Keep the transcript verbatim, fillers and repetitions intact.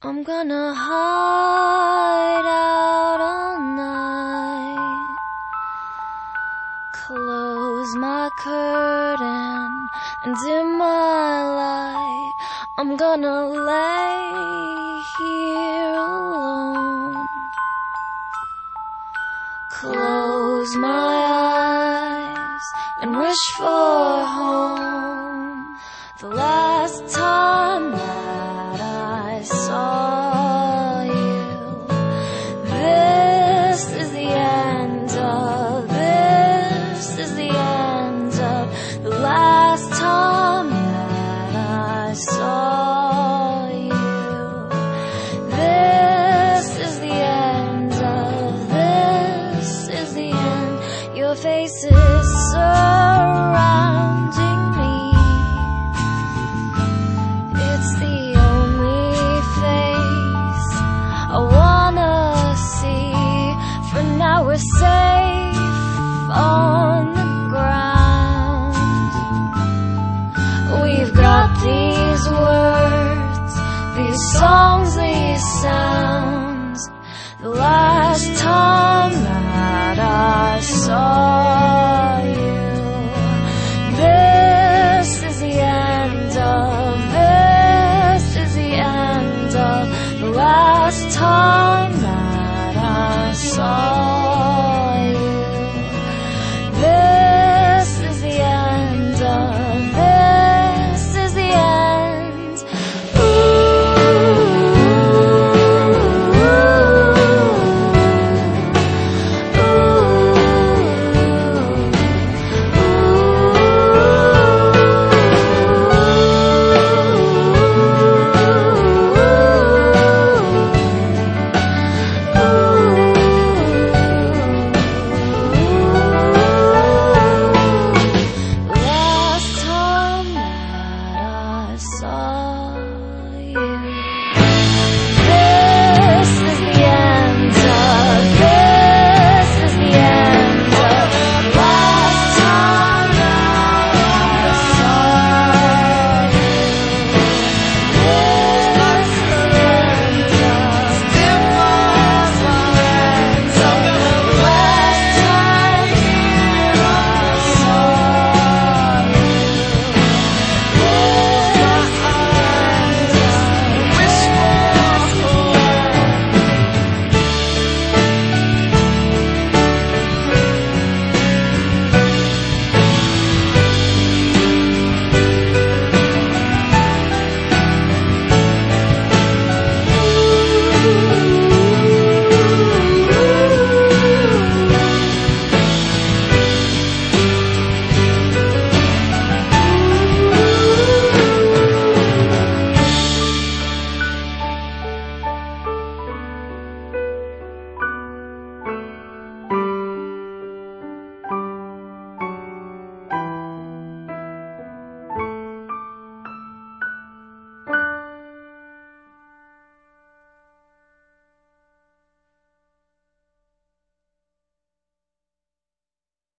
I'm gonna hide out all night, close my curtain and dim my light. I'm gonna lay here alone, close my eyes and wish for home. The last time that I saw you, this is the end of, this is the end of the last time that I saw you. This is the end of, this is the end. Your face is surrounding me. It's the only face I wanna see. For now we're safe on the ground. We've got these words, these songs, these sounds. The last time that I saw you, this is the end of, this is the end of the last time that I saw you.